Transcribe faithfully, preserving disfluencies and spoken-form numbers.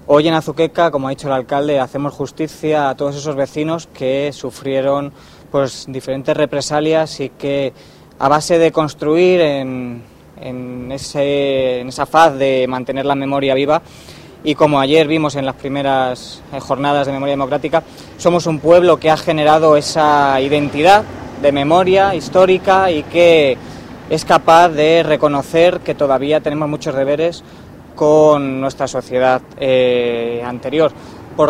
Hoy en Azuqueca, como ha dicho el alcalde, hacemos justicia a todos esos vecinos que sufrieron pues diferentes represalias y que a base de construir en, en, ese, en esa faz de mantener la memoria viva, y como ayer vimos en las primeras jornadas de memoria democrática, somos un pueblo que ha generado esa identidad de memoria histórica y que es capaz de reconocer que todavía tenemos muchos deberes con nuestra sociedad eh, anterior.